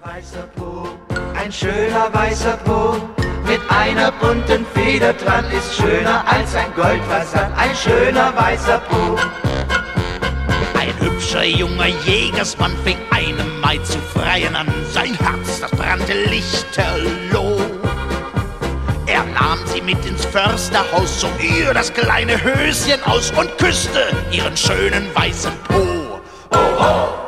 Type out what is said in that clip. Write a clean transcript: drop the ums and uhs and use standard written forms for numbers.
weißer Po, ein schöner weißer Po, mit einer bunten Feder dran, ist schöner als ein Goldfasan, ein schöner weißer Po. Ein hübscher junger Jägersmann fing eine Maid zu freien an, sein Herz, das brannte lichterloh. Er nahm sie mit ins Försterhaus, zog ihr das kleine Höschen aus und küsste ihren schönen weißen Po. Oh, oh.